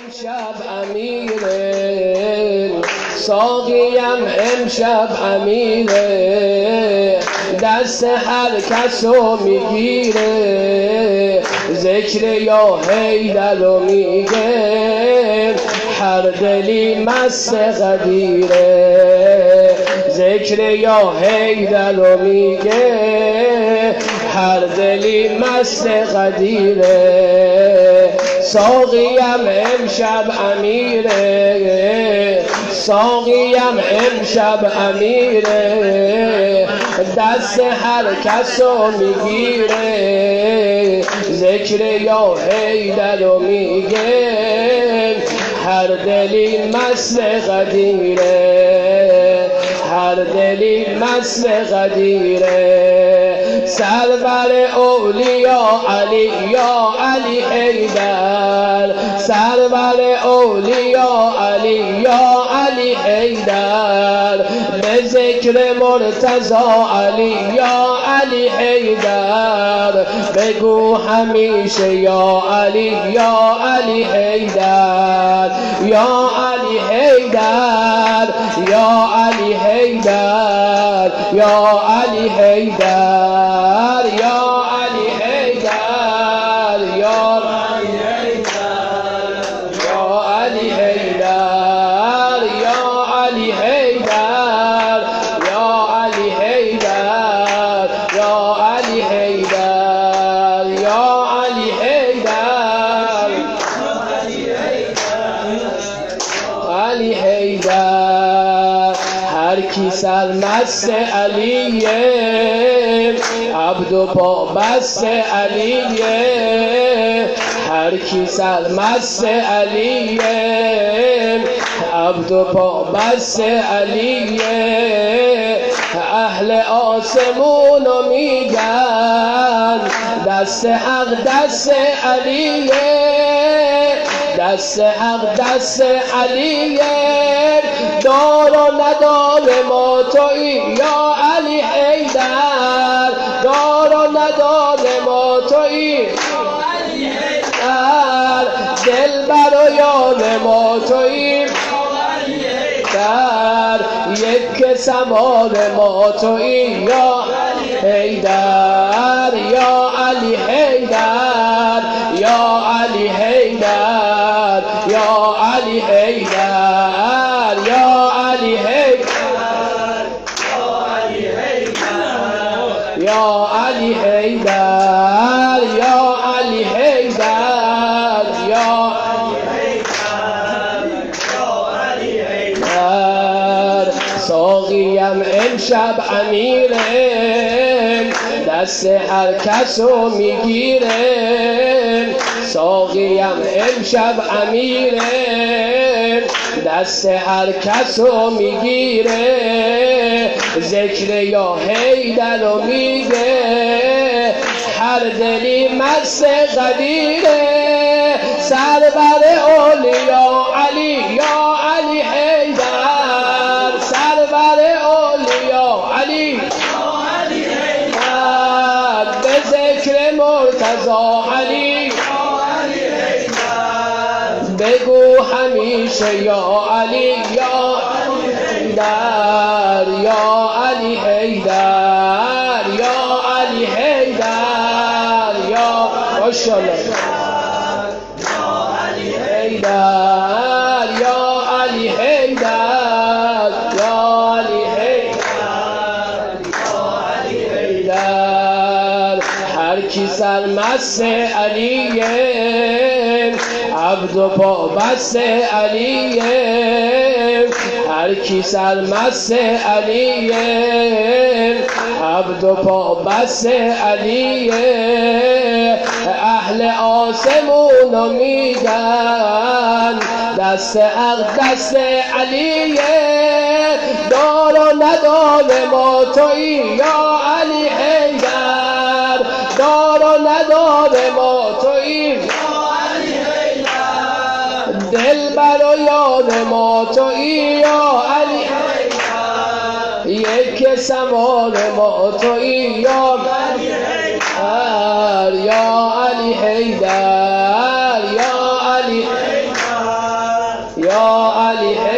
امشب امیره، ساقیم امشب امیره، دست هر کسو میگیره، ذکر یا حیدرو میگه، هر دلی مست قدیره، ذکر یا حیدرو میگه، هر دلی مست قدیره، ساقیم امشب امیره، ساقیم امشب امیره، دست هر کسو میگیره، ذکر یا حیدرو میگه، هر دلی مست قدیره، هر دلی مست قدیره، سرور اولیا علی یا علی حیدر، سرور اولیا علی یا علی حیدر، به ذکر مرتضی علی یا علی حیدر، بگو همیشه یا علی یا علی حیدر، یا علی حیدر، یا علی حیدر، یا علی حیدر، یا علی حیدر، یا علی حیدر، یا علی حیدر، یا علی حیدر، یا علی حیدر، یا علی حیدر، یا علی حیدر، علی حیدر، هر کی سرمست علیه، عبد و پابست علیه، هر کی سرمست علیه، عبد و پابست علیه، اهل آسمونو میگن دست حق دست علیه، دست حق دست علیه، دار و ندار ما تویی یا علی حیدر، دار و ندار ما تویی یا علی حیدر، دلبر و یار ما تویی یا علی حیدر، یک سمار ما تویی یا علی حیدر، یا علی حیدر، یا علی حیدر، یا علی حیدر، یا علی حیدر، یا علی حیدر، یا علی حیدر، یا علی حیدر، ساقیم امشب امیره، دست هر کسو میگیره، ساقیم امشب امیره، دست هر کسو میگیره، ذکر یا حیدرو میگه، هر دلی مست قدیره، سرور اولیا علی یا علی حیدر، سرور اولیا علی یا علی حیدر، به ذکر مرتضی علی یا علی حیدر، بگو همیشه یا علی یا علی حیدر، یا علی حیدر، یا علی حیدر، یا ماشاءالله، یا علی حیدر، یا علی حیدر، یا علی حیدر، یا علی حیدر، هر کی سرمست علیه، عبد و پابست علیه، هر کی سرمست علیه، عبد و پابست علیه، اهل آسمونو میگن دست حق دست علیه، دار و ندار ما تویی یا علی حیدر، دار و ندار ما تویی یا علی حیدر، دلبر و یار ما تویی یا علی حیدر، یک سمار ما تویی یا علی حیدر، یا علی حیدر، یا علی حیدر، یا علی